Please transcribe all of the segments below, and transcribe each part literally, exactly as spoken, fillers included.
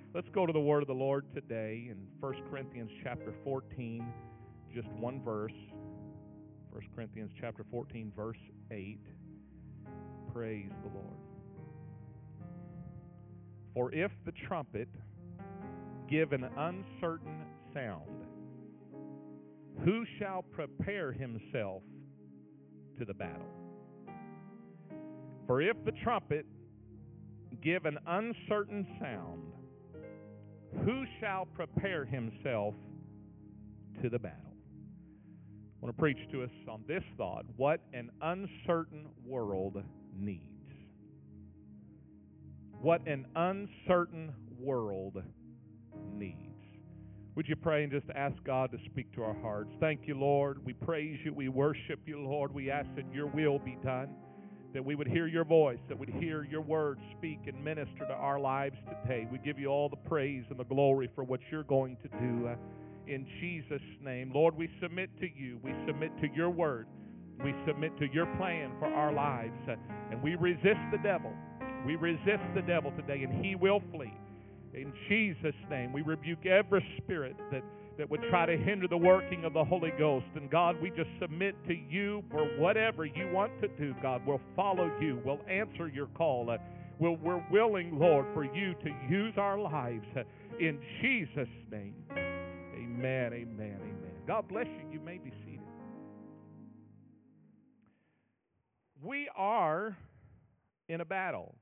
Let's go to the word of the Lord today in First Corinthians chapter fourteen, just one verse. First Corinthians chapter fourteen, verse eight. Praise the Lord. For if the trumpet give an uncertain sound, who shall prepare himself to the battle? For if the trumpet give an uncertain sound, who shall prepare himself to the battle? I want to preach to us on this thought: what an uncertain world needs. What an uncertain world needs. Would you pray and just ask God to speak to our hearts? Thank you, Lord. We praise you. We worship you, Lord. We ask that your will be done, that we would hear your voice, that we'd hear your word speak and minister to our lives today. We give you all the praise and the glory for what you're going to do uh, in Jesus' name. Lord, we submit to you. We submit to your word. We submit to your plan for our lives, uh, and we resist the devil. We resist the devil today, and he will flee. In Jesus' name, we rebuke every spirit that, that would try to hinder the working of the Holy Ghost. And God, we just submit to you for whatever you want to do, God. We'll follow you. We'll answer your call. Uh, we'll, we're willing, Lord, for you to use our lives. Uh, in Jesus' name, amen, amen, amen. God bless you. You may be seated. We are in a battle.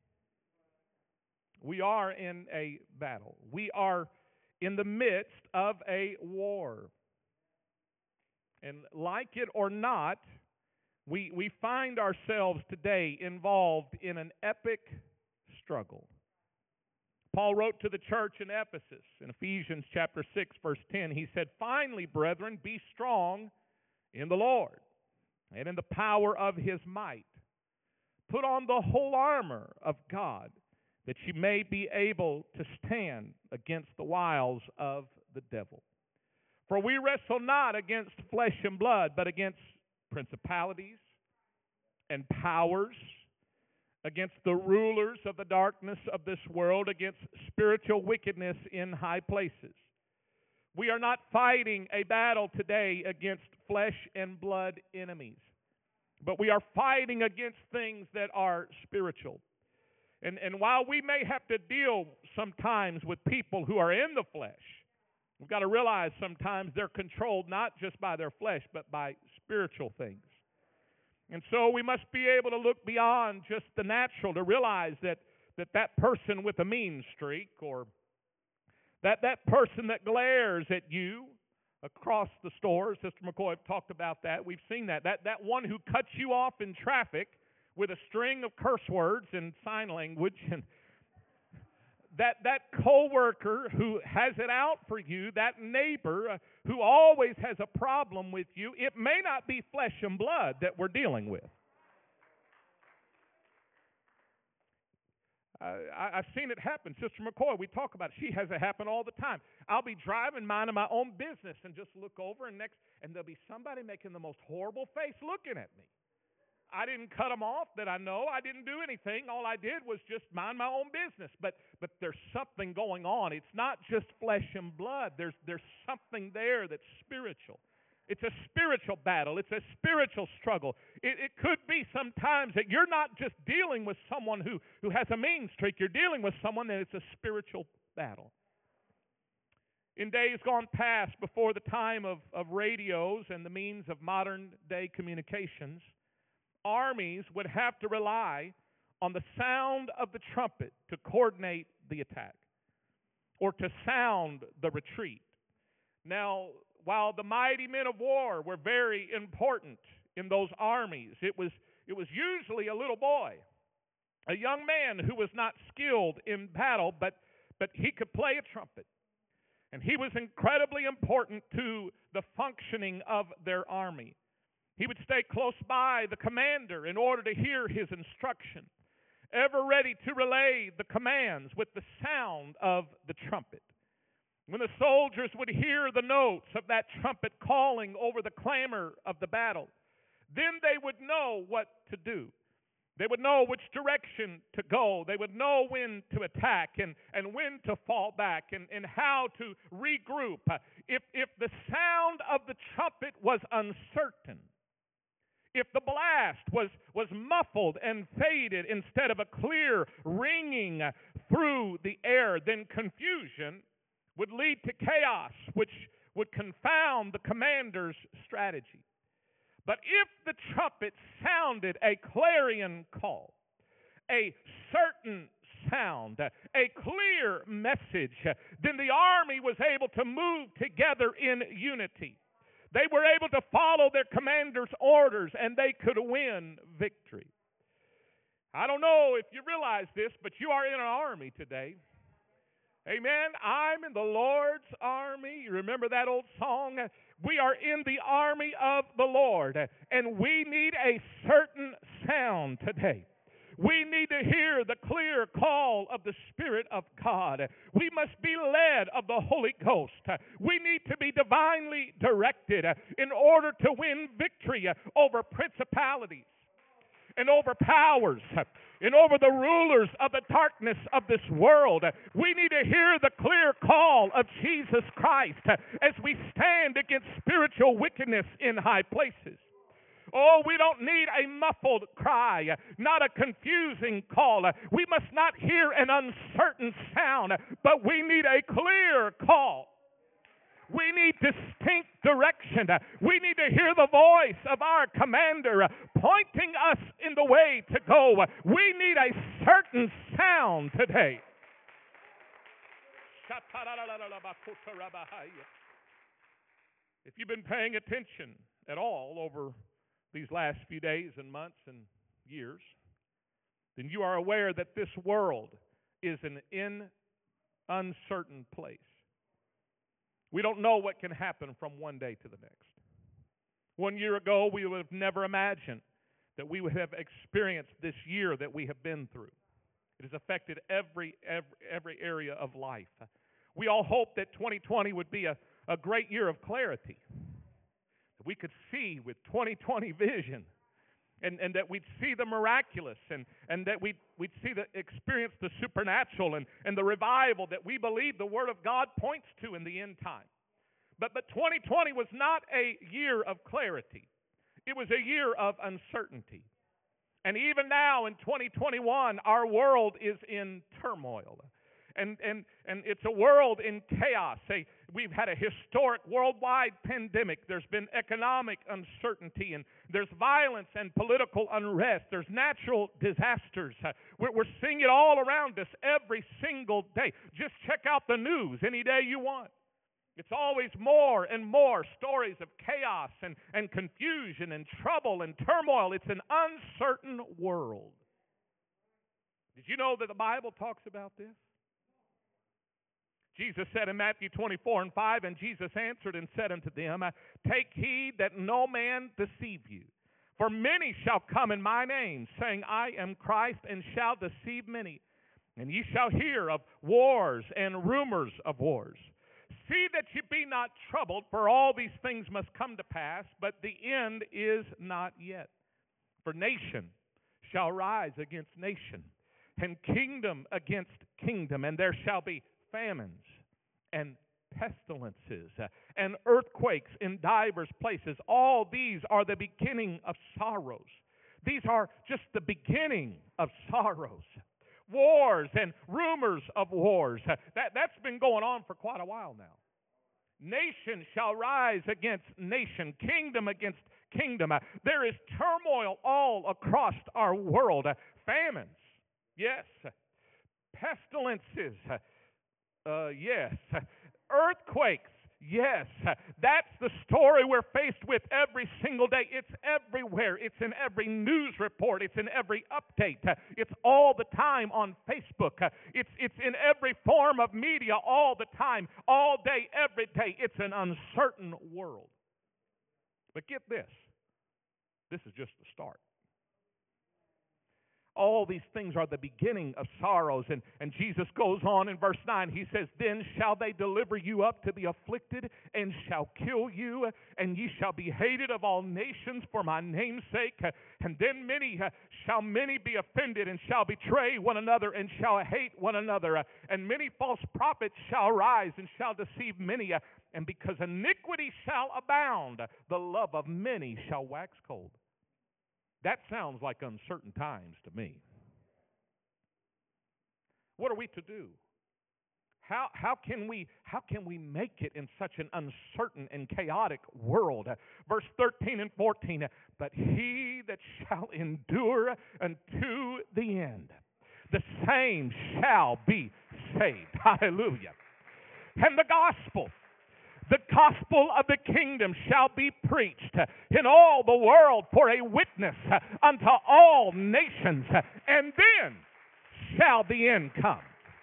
We are in a battle. We are in the midst of a war. And like it or not, we, we find ourselves today involved in an epic struggle. Paul wrote to the church in Ephesus in Ephesians chapter six, verse ten. He said, "Finally, brethren, be strong in the Lord and in the power of his might. Put on the whole armor of God, that you may be able to stand against the wiles of the devil. For we wrestle not against flesh and blood, but against principalities and powers, against the rulers of the darkness of this world, against spiritual wickedness in high places." We are not fighting a battle today against flesh and blood enemies, but we are fighting against things that are spiritual. And, and while we may have to deal sometimes with people who are in the flesh, we've got to realize sometimes they're controlled not just by their flesh, but by spiritual things. And so we must be able to look beyond just the natural to realize that that, that person with a mean streak, or that, that person that glares at you across the store, Sister McCoy talked about that. We've seen that. That, that one who cuts you off in traffic with a string of curse words and sign language, and that that coworker who has it out for you, that neighbor uh, who always has a problem with you. It may not be flesh and blood that we're dealing with. Uh, I, I've seen it happen. Sister McCoy, we talk about it. She has it happen all the time. I'll be driving, minding my own business, and just look over, and next, and there'll be somebody making the most horrible face looking at me. I didn't cut them off that I know. I didn't do anything. All I did was just mind my own business. But but there's something going on. It's not just flesh and blood. There's there's something there that's spiritual. It's a spiritual battle. It's a spiritual struggle. It, it could be sometimes that you're not just dealing with someone who, who has a mean streak. You're dealing with someone that it's a spiritual battle. In days gone past, before the time of, of radios and the means of modern day communications, armies would have to rely on the sound of the trumpet to coordinate the attack or to sound the retreat. Now, while the mighty men of war were very important in those armies, it was, it was usually a little boy, a young man who was not skilled in battle, but, but he could play a trumpet. And he was incredibly important to the functioning of their army. He would stay close by the commander in order to hear his instruction, ever ready to relay the commands with the sound of the trumpet. When the soldiers would hear the notes of that trumpet calling over the clamor of the battle, then they would know what to do. They would know which direction to go. They would know when to attack and, and when to fall back and, and how to regroup. If, if the sound of the trumpet was uncertain, if the blast was, was muffled and faded instead of a clear ringing through the air, then confusion would lead to chaos, which would confound the commander's strategy. But if the trumpet sounded a clarion call, a certain sound, a clear message, then the army was able to move together in unity. They were able to follow their commander's orders, and they could win victory. I don't know if you realize this, but you are in an army today. Amen. I'm in the Lord's army. You remember that old song? We are in the army of the Lord, and we need a certain sound today. We need to hear the clear call of the Spirit of God. We must be led of the Holy Ghost. We need to be divinely directed in order to win victory over principalities and over powers and over the rulers of the darkness of this world. We need to hear the clear call of Jesus Christ as we stand against spiritual wickedness in high places. Oh, we don't need a muffled cry, not a confusing call. We must not hear an uncertain sound, but we need a clear call. We need distinct direction. We need to hear the voice of our commander pointing us in the way to go. We need a certain sound today. If you've been paying attention at all over these last few days and months and years, then you are aware that this world is an in uncertain place. We don't know what can happen from one day to the next. One year ago, we would have never imagined that we would have experienced this year that we have been through. It has affected every every, every area of life. We all hoped that twenty twenty would be a, a great year of clarity. That we could see with twenty twenty vision. And, and that we'd see the miraculous, and, and that we'd, we'd see the experience the supernatural and, and the revival that we believe the Word of God points to in the end time. But, but twenty twenty was not a year of clarity. It was a year of uncertainty. And even now in twenty twenty-one, our world is in turmoil. And, and, and it's a world in chaos. A, we've had a historic worldwide pandemic. There's been economic uncertainty, and there's violence and political unrest. There's natural disasters. Uh, we're, we're seeing it all around us every single day. Just check out the news any day you want. It's always more and more stories of chaos and, and confusion and trouble and turmoil. It's an uncertain world. Did you know that the Bible talks about this? Jesus said in Matthew twenty-four and five, and Jesus answered and said unto them, Take heed that no man deceive you. For many shall come in my name, saying, I am Christ, and shall deceive many. And ye shall hear of wars and rumors of wars. See that ye be not troubled, for all these things must come to pass, but the end is not yet. For nation shall rise against nation, and kingdom against kingdom, and there shall be famines and pestilences uh, and earthquakes in divers places. All these are the beginning of sorrows. These are just the beginning of sorrows. Wars and rumors of wars. Uh, that, that's been going on for quite a while now. Nation shall rise against nation, kingdom against kingdom. Uh, there is turmoil all across our world. Uh, famines, yes. Pestilences, uh, Uh, yes. Earthquakes, yes. That's the story we're faced with every single day. It's everywhere. It's in every news report. It's in every update. It's all the time on Facebook. It's, it's in every form of media all the time, all day, every day. It's an uncertain world. But get this. This is just the start. All these things are the beginning of sorrows. And, and Jesus goes on in verse nine. He says, then shall they deliver you up to be afflicted, and shall kill you, and ye shall be hated of all nations for my name's sake. And then many shall many be offended, and shall betray one another, and shall hate one another. And many false prophets shall rise, and shall deceive many. And because iniquity shall abound, the love of many shall wax cold. That sounds like uncertain times to me. What are we to do? How, how, can we, how can we make it in such an uncertain and chaotic world? Verse thirteen and fourteen, but he that shall endure unto the end, the same shall be saved. Hallelujah. And the gospel, the gospel of the kingdom shall be preached in all the world for a witness unto all nations, and then shall the end come.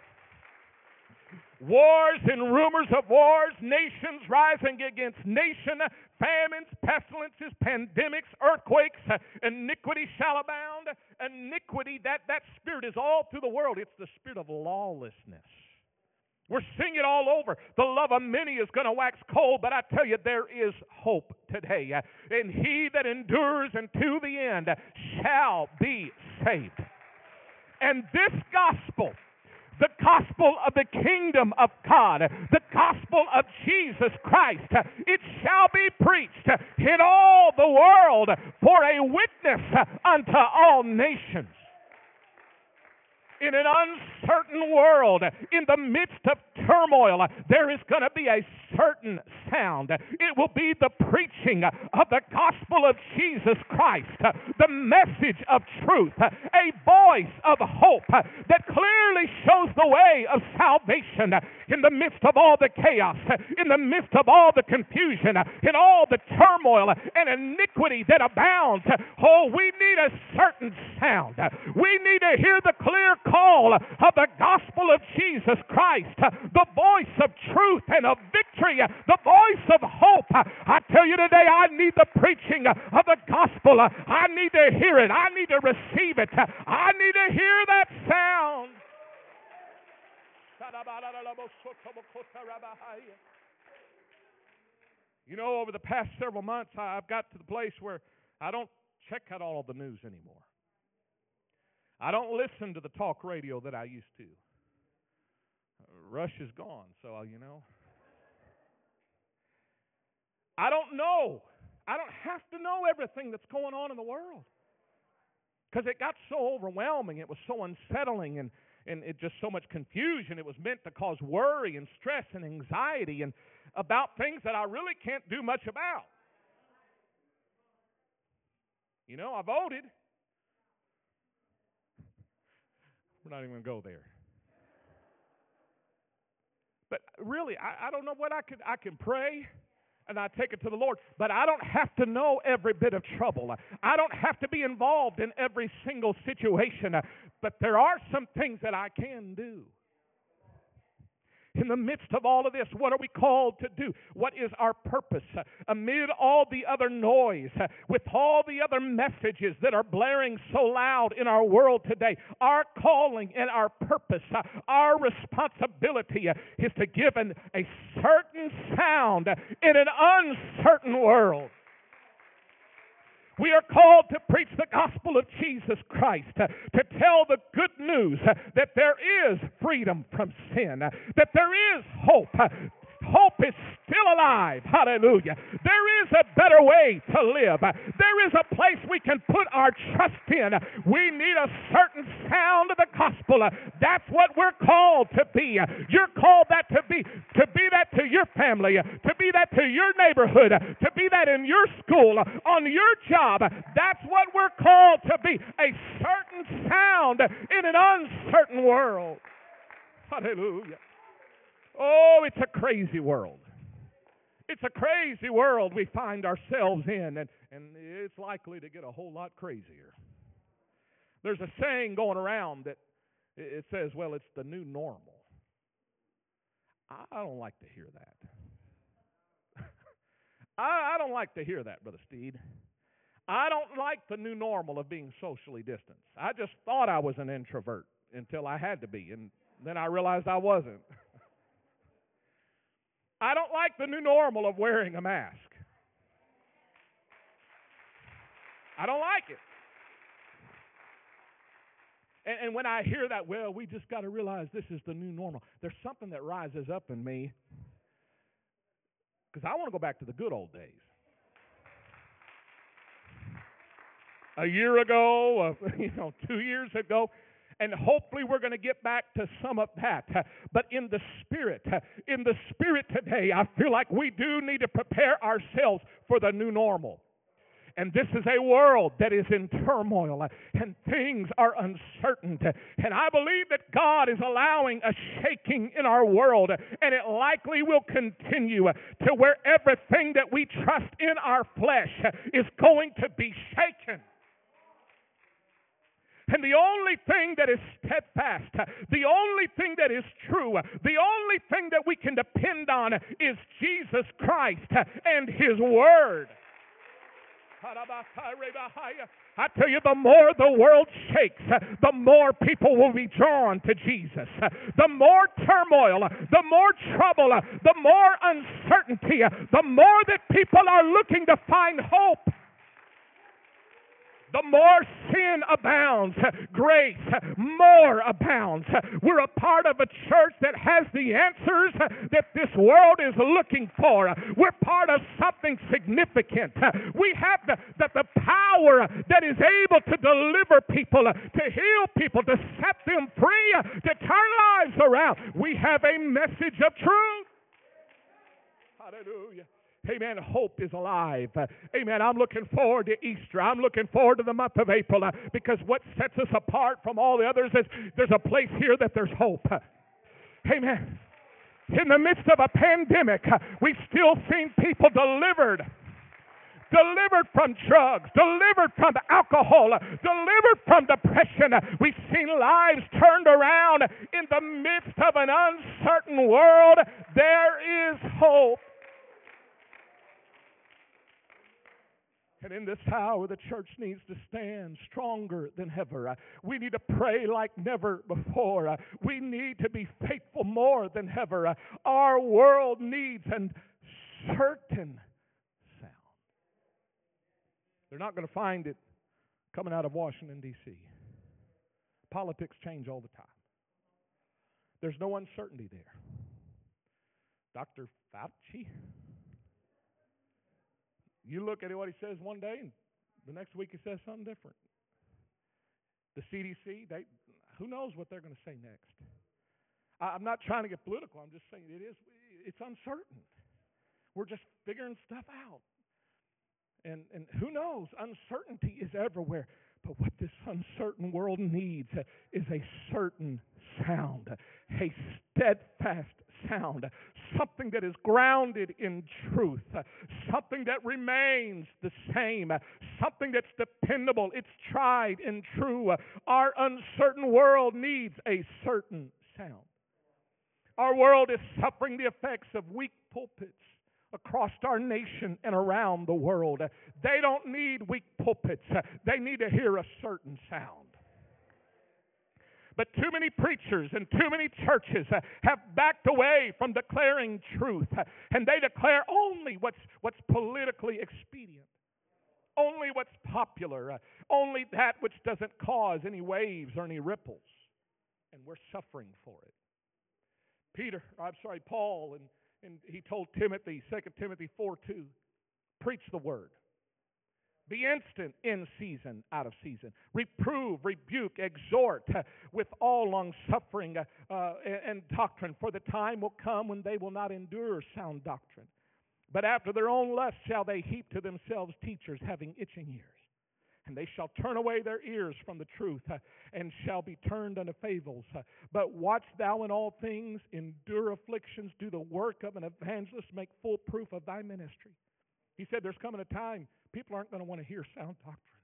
Wars and rumors of wars, nations rising against nation, famines, pestilences, pandemics, earthquakes, iniquity shall abound. Iniquity, that, that spirit is all through the world. It's the spirit of lawlessness. We're seeing it all over. The love of many is going to wax cold, but I tell you, there is hope today. And he that endures unto the end shall be saved. And this gospel, the gospel of the kingdom of God, the gospel of Jesus Christ, it shall be preached in all the world for a witness unto all nations. In an uncertain world, in the midst of turmoil, there is going to be a certain sound. It will be the preaching of the gospel of Jesus Christ, the message of truth, a voice of hope that clearly shows the way of salvation in the midst of all the chaos, in the midst of all the confusion, in all the turmoil and iniquity that abounds. Oh, we need a certain sound. We need to hear the clear call of the gospel of Jesus Christ, the voice of truth and of victory, the voice of hope. I tell you today, I need the preaching of the gospel. I need to hear it. I need to receive it. I need to hear that sound. You know, over the past several months, I've got to the place where I don't check out all the news anymore. I don't listen to the talk radio that I used to. Rush is gone, so, you know. I don't know. I don't have to know everything that's going on in the world. Because it got so overwhelming. It was so unsettling, and, and it just so much confusion. It was meant to cause worry and stress and anxiety and about things that I really can't do much about. You know, I voted. We're not even going to go there. But really, I, I don't know what I could. I can pray, and I take it to the Lord. But I don't have to know every bit of trouble. I don't have to be involved in every single situation. But there are some things that I can do. In the midst of all of this, what are we called to do? What is our purpose? Amid all the other noise, with all the other messages that are blaring so loud in our world today, our calling and our purpose, our responsibility is to give an, a certain sound in an uncertain world. We are called to preach the gospel of Jesus Christ, to tell the good news that there is freedom from sin, that there is hope. Hope is still alive. Hallelujah. There is a better way to live. There is a place we can put our trust in. We need a certain sound of the gospel. That's what we're called to be. You're called that to be, to be that to your family, to be that to your neighborhood, to be that in your school, on your job. That's what we're called to be. A certain sound in an uncertain world. Hallelujah. Oh, it's a crazy world. It's a crazy world we find ourselves in, and, and it's likely to get a whole lot crazier. There's a saying going around that it says, well, it's the new normal. I don't like to hear that. I, I don't like to hear that, Brother Steed. I don't like the new normal of being socially distanced. I just thought I was an introvert until I had to be, and then I realized I wasn't. I don't like the new normal of wearing a mask. I don't like it. And, and when I hear that, well, we just got to realize this is the new normal. There's something that rises up in me because I want to go back to the good old days. A year ago, uh, you know, two years ago, and hopefully we're going to get back to some of that. But in the spirit, in the spirit today, I feel like we do need to prepare ourselves for the new normal. And this is a world that is in turmoil, and things are uncertain. And I believe that God is allowing a shaking in our world, and it likely will continue to where everything that we trust in our flesh is going to be shaken. And the only thing that is steadfast, the only thing that is true, the only thing that we can depend on is Jesus Christ and His Word. I tell you, the more the world shakes, the more people will be drawn to Jesus. The more turmoil, the more trouble, the more uncertainty, the more that people are looking to find hope. The more sin abounds, grace more abounds. We're a part of a church that has the answers that this world is looking for. We're part of something significant. We have the, the, the power that is able to deliver people, to heal people, to set them free, to turn lives around. We have a message of truth. Hallelujah. Amen. Hope is alive. Uh, amen. I'm looking forward to Easter. I'm looking forward to the month of April uh, because what sets us apart from all the others is there's a place here that there's hope. Uh, amen. In the midst of a pandemic, uh, we've still seen people delivered. Delivered from drugs, delivered from alcohol, delivered from depression. We've seen lives turned around. In the midst of an uncertain world, there is hope. And in this hour, the church needs to stand stronger than ever. Uh, we need to pray like never before. Uh, we need to be faithful more than ever. Uh, our world needs a certain sound. They're not going to find it coming out of Washington, D C Politics change all the time. There's no uncertainty there. Doctor Fauci, you look at what he says one day, and the next week he says something different. The C D C, they, who knows what they're going to say next? I, I'm not trying to get political. I'm just saying it is. It's uncertain. We're just figuring stuff out, and and who knows? Uncertainty is everywhere. But what this uncertain world needs is a certain sound, a steadfast sound, something that is grounded in truth, something that remains the same, something that's dependable, it's tried and true. Our uncertain world needs a certain sound. Our world is suffering the effects of weak pulpits across our nation and around the world. They don't need weak pulpits. They need to hear a certain sound. But too many preachers and too many churches have backed away from declaring truth. And they declare only what's, what's politically expedient. Only what's popular. Only that which doesn't cause any waves or any ripples. And we're suffering for it. Peter, I'm sorry, Paul, and And he told Timothy, Second Timothy four two, preach the word. Be instant in season, out of season. Reprove, rebuke, exhort uh, with all long-suffering uh, uh, and doctrine. For the time will come when they will not endure sound doctrine. But after their own lust shall they heap to themselves teachers having itching ears. And they shall turn away their ears from the truth, uh, and shall be turned unto fables. Uh, but watch thou in all things, endure afflictions, do the work of an evangelist, make full proof of thy ministry. He said there's coming a time people aren't going to want to hear sound doctrine.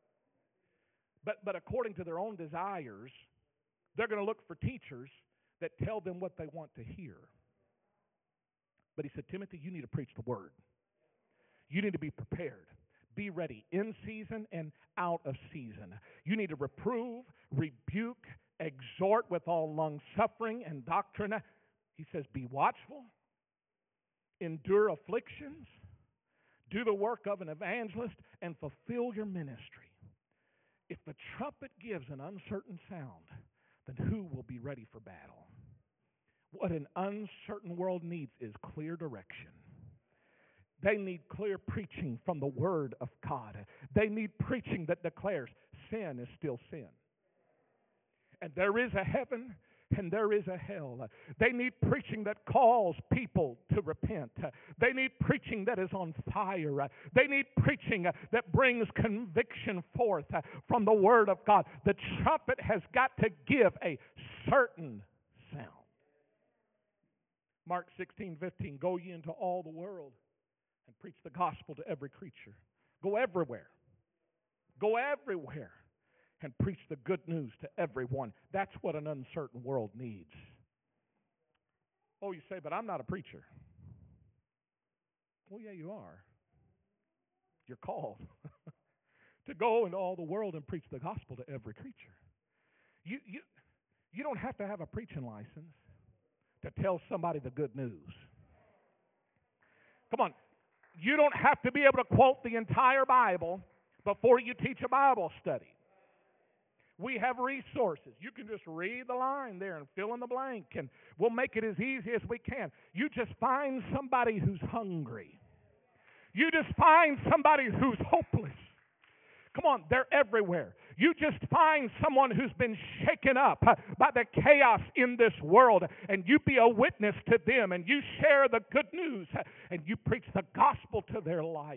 But, but according to their own desires, they're going to look for teachers that tell them what they want to hear. But he said, Timothy, you need to preach the word. You need to be prepared. Be ready in season and out of season. You need to reprove, rebuke, exhort with all long suffering and doctrine. He says, be watchful, endure afflictions, do the work of an evangelist, and fulfill your ministry. If the trumpet gives an uncertain sound, then who will be ready for battle? What an uncertain world needs is clear direction. They need clear preaching from the Word of God. They need preaching that declares sin is still sin. And there is a heaven and there is a hell. They need preaching that calls people to repent. They need preaching that is on fire. They need preaching that brings conviction forth from the Word of God. The trumpet has got to give a certain sound. Mark sixteen fifteen, go ye into all the world and preach the gospel to every creature. Go everywhere. Go everywhere and preach the good news to everyone. That's what an uncertain world needs. Oh, you say, but I'm not a preacher. Well, yeah, you are. You're called to go into all the world and preach the gospel to every creature. You, you, you don't have to have a preaching license to tell somebody the good news. Come on. You don't have to be able to quote the entire Bible before you teach a Bible study. We have resources. You can just read the line there and fill in the blank, and we'll make it as easy as we can. You just find somebody who's hungry. You just find somebody who's hopeless. Come on, they're everywhere. You just find someone who's been shaken up by the chaos in this world, and you be a witness to them, and you share the good news, and you preach the gospel to their life.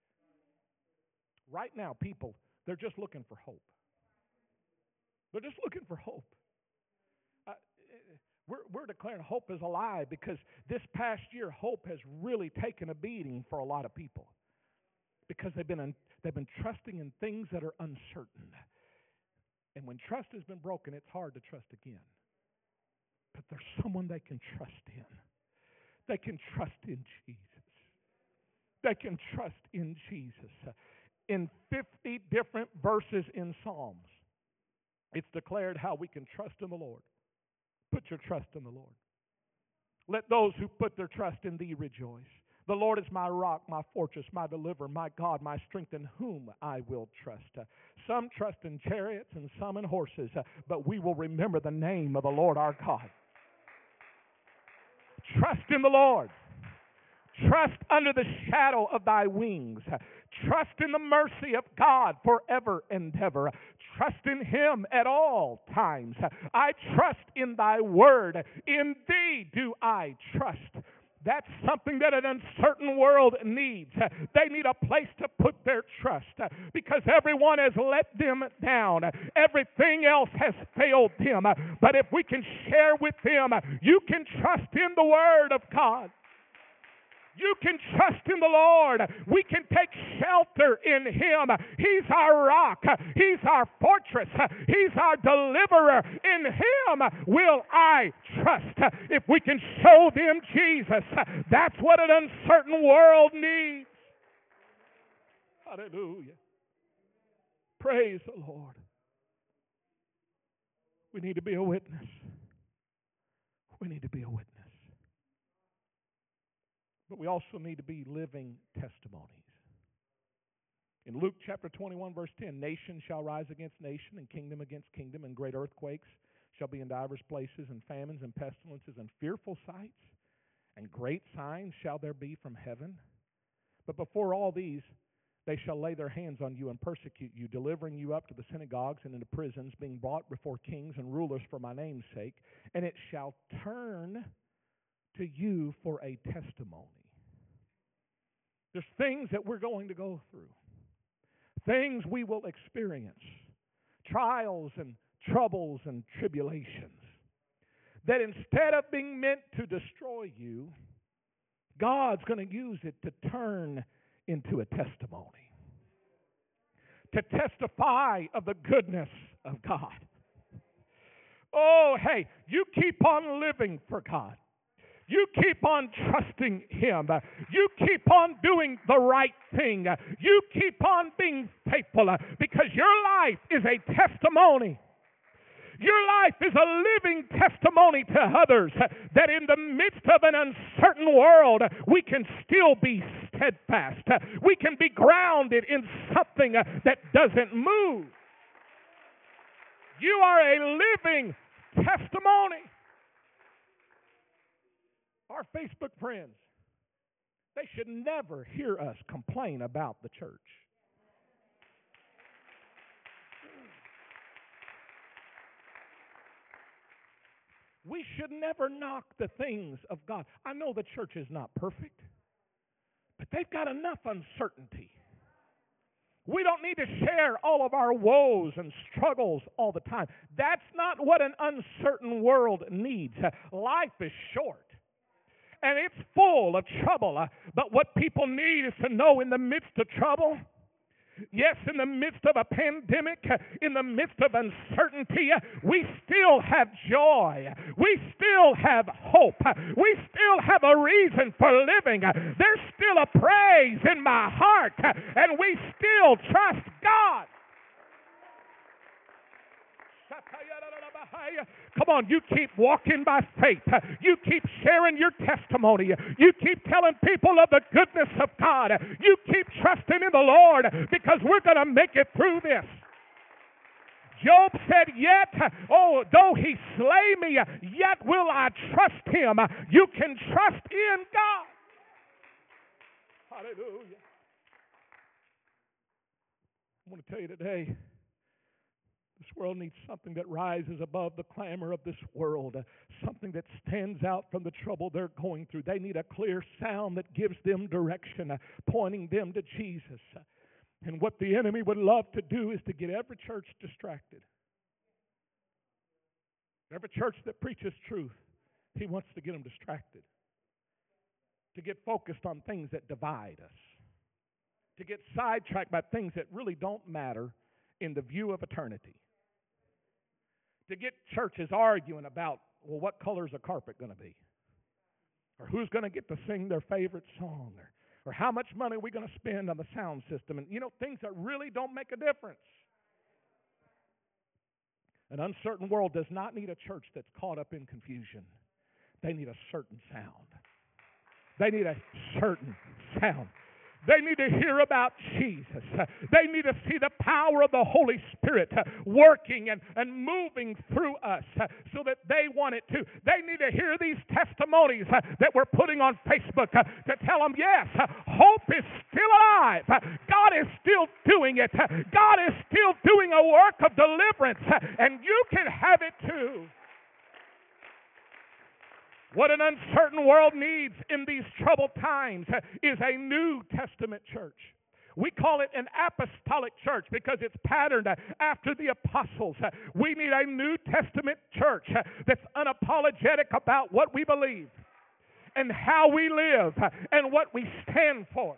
Right now, people, they're just looking for hope. They're just looking for hope. Uh, we're, we're declaring hope is alive because this past year, hope has really taken a beating for a lot of people because they've been in, they've been trusting in things that are uncertain. And when trust has been broken, it's hard to trust again. But there's someone they can trust in. They can trust in Jesus. They can trust in Jesus. In fifty different verses in Psalms, it's declared how we can trust in the Lord. Put your trust in the Lord. Let those who put their trust in thee rejoice. The Lord is my rock, my fortress, my deliverer, my God, my strength, in whom I will trust. Uh, some trust in chariots and some in horses, uh, but we will remember the name of the Lord our God. Trust in the Lord. Trust under the shadow of thy wings. Trust in the mercy of God forever and ever. Trust in Him at all times. I trust in thy word. In thee do I trust. That's something that an uncertain world needs. They need a place to put their trust because everyone has let them down. Everything else has failed them. But if we can share with them, you can trust in the Word of God. You can trust in the Lord. We can take shelter in Him. He's our rock. He's our fortress. He's our deliverer. In Him will I trust. If we can show them Jesus, that's what an uncertain world needs. Hallelujah. Praise the Lord. We need to be a witness. We need to be a witness. But we also need to be living testimonies. In Luke chapter twenty-one, verse ten, nation shall rise against nation, and kingdom against kingdom, and great earthquakes shall be in divers places, and famines and pestilences and fearful sights, and great signs shall there be from heaven. But before all these, they shall lay their hands on you and persecute you, delivering you up to the synagogues and into prisons, being brought before kings and rulers for my name's sake. And it shall turn to you for a testimony. There's things that we're going to go through. Things we will experience. Trials and troubles and tribulations. That instead of being meant to destroy you, God's going to use it to turn into a testimony. To testify of the goodness of God. Oh, hey, you keep on living for God. You keep on trusting Him. You keep on doing the right thing. You keep on being faithful because your life is a testimony. Your life is a living testimony to others that in the midst of an uncertain world, we can still be steadfast. We can be grounded in something that doesn't move. You are a living testimony. Our Facebook friends, they should never hear us complain about the church. We should never knock the things of God. I know the church is not perfect, but they've got enough uncertainty. We don't need to share all of our woes and struggles all the time. That's not what an uncertain world needs. Life is short, and it's full of trouble. But what people need is to know in the midst of trouble, yes, in the midst of a pandemic, in the midst of uncertainty, we still have joy. We still have hope. We still have a reason for living. There's still a praise in my heart, and we still trust God. Come on, you keep walking by faith. You keep sharing your testimony. You keep telling people of the goodness of God. You keep trusting in the Lord because we're going to make it through this. Job said, yet, oh, though he slay me, yet will I trust him. You can trust in God. Hallelujah. I want to tell you today, this world needs something that rises above the clamor of this world, uh, something that stands out from the trouble they're going through. They need a clear sound that gives them direction, uh, pointing them to Jesus. Uh, and what the enemy would love to do is to get every church distracted. Every church that preaches truth, he wants to get them distracted, to get focused on things that divide us, to get sidetracked by things that really don't matter in the view of eternity. To get churches arguing about, well, what color is the carpet going to be? Or who's going to get to sing their favorite song? Or, or how much money are we going to spend on the sound system? And, you know, things that really don't make a difference. An uncertain world does not need a church that's caught up in confusion. They need a certain sound. They need a certain sound. They need to hear about Jesus. They need to see the power of the Holy Spirit working and, and moving through us so that they want it too. They need to hear these testimonies that we're putting on Facebook to tell them, yes, hope is still alive. God is still doing it. God is still doing a work of deliverance, and you can have it too. What an uncertain world needs in these troubled times is a New Testament church. We call it an apostolic church because it's patterned after the apostles. We need a New Testament church that's unapologetic about what we believe and how we live and what we stand for.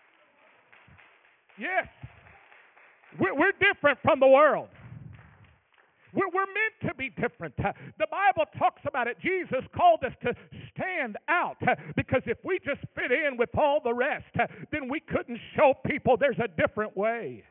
Yes, we're different from the world. We're, we're meant to be different. The Bible talks about it. Jesus called us to stand out because if we just fit in with all the rest, then we couldn't show people there's a different way.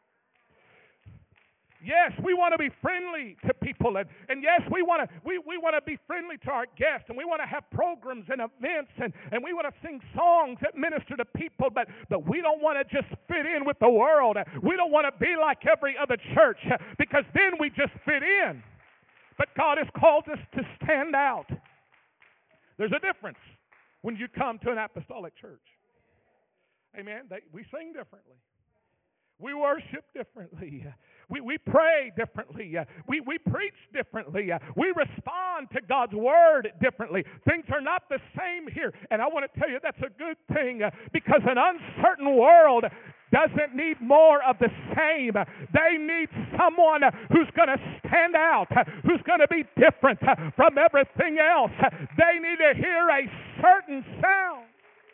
Yes, we want to be friendly to people, and, and yes, we want to we, we want to be friendly to our guests, and we want to have programs and events, and, and we want to sing songs that minister to people, but, but we don't want to just fit in with the world. We don't want to be like every other church, because then we just fit in. But God has called us to stand out. There's a difference when you come to an apostolic church. Amen. They, we sing differently. We worship differently. We, we pray differently. We, we preach differently. We respond to God's word differently. Things are not the same here. And I want to tell you that's a good thing because an uncertain world doesn't need more of the same. They need someone who's going to stand out, who's going to be different from everything else. They need to hear a certain sound.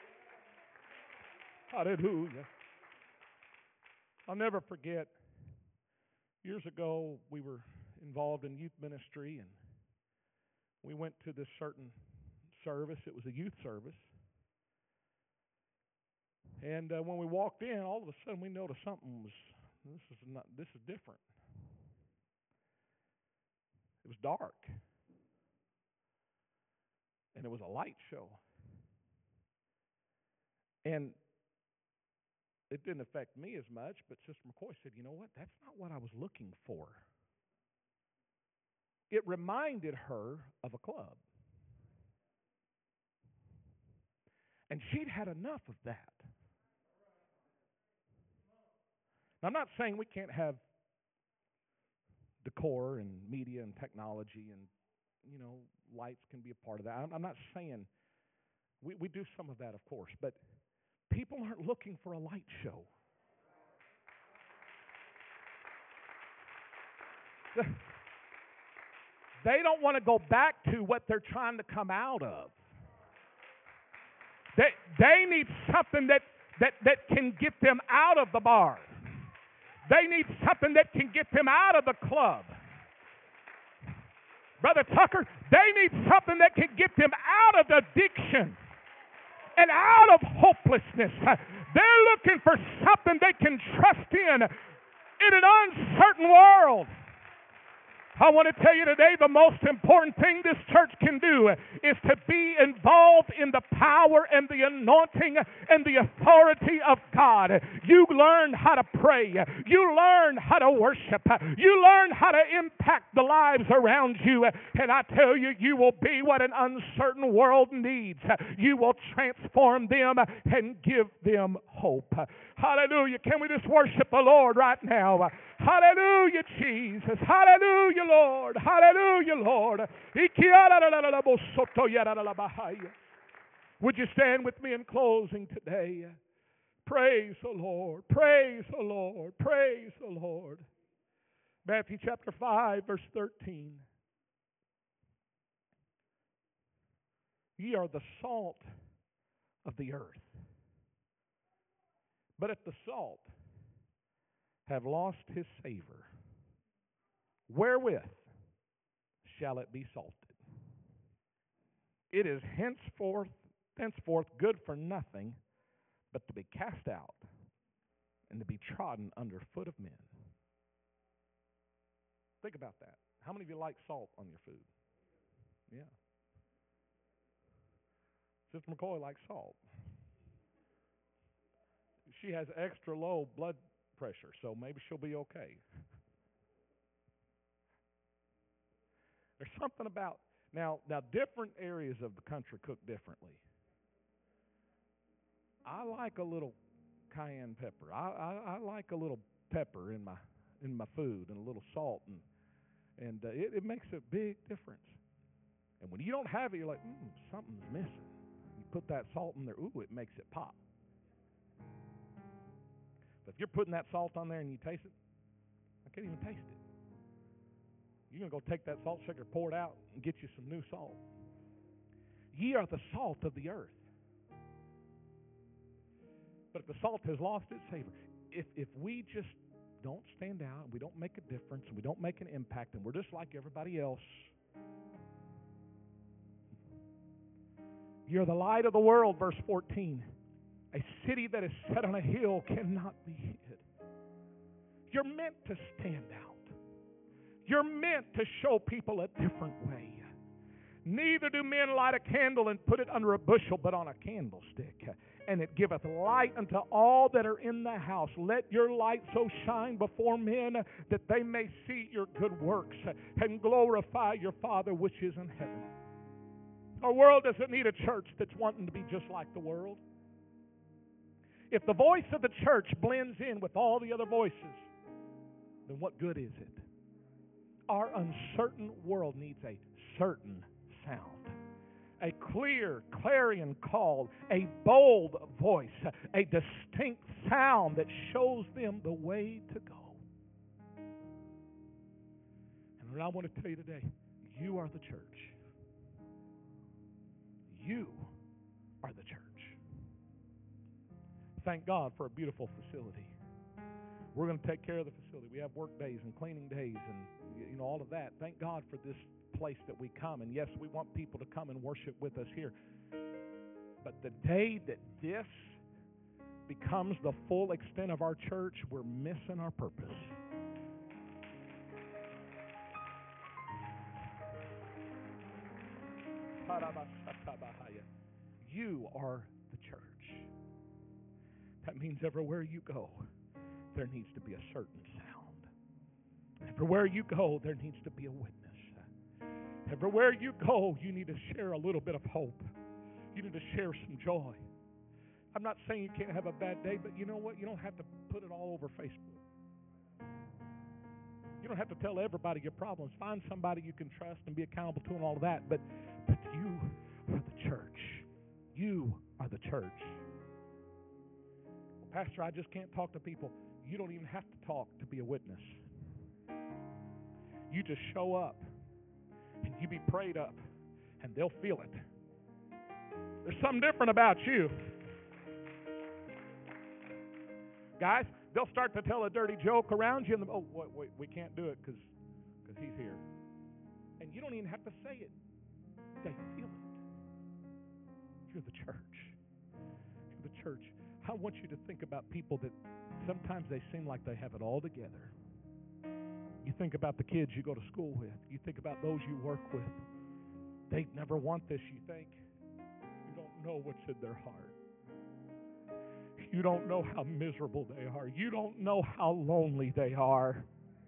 Hallelujah. I'll never forget, years ago we were involved in youth ministry, and we went to this certain service. It was a youth service. And uh, when we walked in, all of a sudden we noticed something was, this is not, this is different. It was dark. And it was a light show. And it didn't affect me as much, but Sister McCoy said, you know what, that's not what I was looking for. It reminded her of a club. And she'd had enough of that. Now, I'm not saying we can't have decor and media and technology and, you know, lights can be a part of that. I'm, I'm not saying we, we do some of that, of course, but people aren't looking for a light show. They don't want to go back to what they're trying to come out of. They, they need something that, that, that can get them out of the bar. They need something that can get them out of the club. Brother Tucker, they need something that can get them out of addiction and out of hopelessness. They're looking for something they can trust in in an uncertain world. I want to tell you today, the most important thing this church can do is to be involved in the power and the anointing and the authority of God. You learn how to pray. You learn how to worship. You learn how to impact the lives around you. And I tell you, you will be what an uncertain world needs. You will transform them and give them hope. Hallelujah. Can we just worship the Lord right now? Hallelujah, Jesus. Hallelujah, Lord. Hallelujah, Lord. Would you stand with me in closing today? Praise the Lord. Praise the Lord. Praise the Lord. Matthew chapter five, verse thirteen. Ye are the salt of the earth. But if the salt have lost his savor, wherewith shall it be salted? It is henceforth, henceforth good for nothing, but to be cast out and to be trodden under foot of men. Think about that. How many of you like salt on your food? Yeah. Sister McCoy likes salt. She has extra low blood pressure, so maybe she'll be okay. There's something about, now, now different areas of the country cook differently. I like a little cayenne pepper. I, I, I like a little pepper in my in my food and a little salt, and and uh, it, it makes a big difference. And when you don't have it, you're like, mm, something's missing. You put that salt in there, ooh, it makes it pop. But if you're putting that salt on there and you taste it, I can't even taste it. You're going to go take that salt shaker, pour it out, and get you some new salt. Ye are the salt of the earth. But if the salt has lost its savor, if if we just don't stand out, and we don't make a difference, and we don't make an impact, and we're just like everybody else, you're the light of the world, verse fourteen. A city that is set on a hill cannot be hid. You're meant to stand out. You're meant to show people a different way. Neither do men light a candle and put it under a bushel, but on a candlestick. And it giveth light unto all that are in the house. Let your light so shine before men that they may see your good works and glorify your Father which is in heaven. Our world doesn't need a church that's wanting to be just like the world. If the voice of the church blends in with all the other voices, then what good is it? Our uncertain world needs a certain sound. A clear, clarion call, a bold voice, a distinct sound that shows them the way to go. And what I want to tell you today, you are the church. You are the church. Thank God for a beautiful facility. We're going to take care of the facility. We have work days and cleaning days and you know all of that. Thank God for this place that we come. And yes, we want people to come and worship with us here. But the day that this becomes the full extent of our church, we're missing our purpose. You are the church. That means everywhere you go, there needs to be a certain sound. Everywhere you go, there needs to be a witness. Everywhere you go, you need to share a little bit of hope. You need to share some joy. I'm not saying you can't have a bad day, but you know what? You don't have to put it all over Facebook. You don't have to tell everybody your problems. Find somebody you can trust and be accountable to and all of that. But, but you are the church. You are the church. Well, Pastor, I just can't talk to people. You don't even have to talk to be a witness. You just show up and you be prayed up and they'll feel it. There's something different about you. Guys, they'll start to tell a dirty joke around you and oh, wait, wait, we can't do it because because he's here. And you don't even have to say it. They feel it. You're the church. You're the church. I want you to think about people that sometimes they seem like they have it all together. You think about the kids you go to school with. You think about those you work with. They never want this, you think. You don't know what's in their heart. You don't know how miserable they are. You don't know how lonely they are.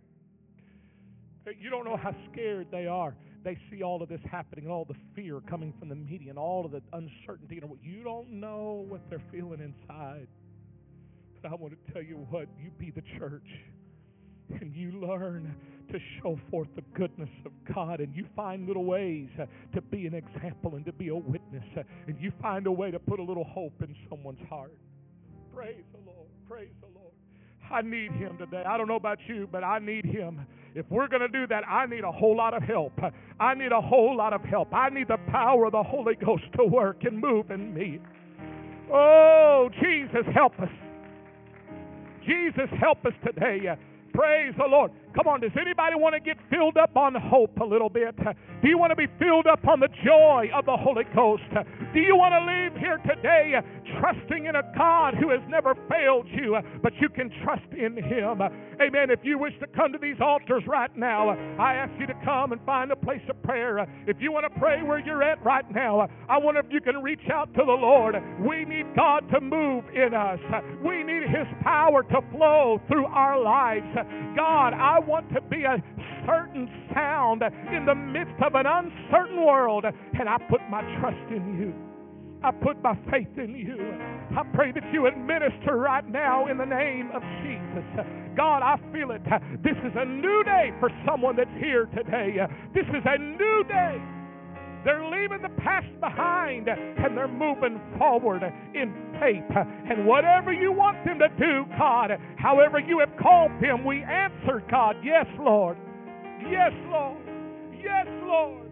You don't know how scared they are. They see all of this happening, all the fear coming from the media and all of the uncertainty. You don't know what they're feeling inside. But I want to tell you what, you be the church. And you learn to show forth the goodness of God. And you find little ways uh, to be an example and to be a witness. Uh, and you find a way to put a little hope in someone's heart. Praise the Lord. Praise the Lord. I need Him today. I don't know about you, but I need Him. If we're going to do that, I need a whole lot of help. I need a whole lot of help. I need the power of the Holy Ghost to work and move in me. Oh, Jesus, help us. Jesus, help us today. Praise the Lord. Come on, does anybody want to get filled up on hope a little bit? Do you want to be filled up on the joy of the Holy Ghost? Do you want to leave here today trusting in a God who has never failed you, but you can trust in Him? Amen. If you wish to come to these altars right now, I ask you to come and find a place of prayer. If you want to pray where you're at right now, I wonder if you can reach out to the Lord. We need God to move in us. We need His power to flow through our lives. God, I want to be a certain sound in the midst of an uncertain world, and I put my trust in you. I put my faith in you. I pray that you administer right now in the name of Jesus. God, I feel it. This is a new day for someone that's here today. This is a new day. They're leaving the past behind and they're moving forward in faith. And whatever you want them to do, God, however you have called them, we answer, God. Yes, Lord. Yes, Lord. Yes, Lord.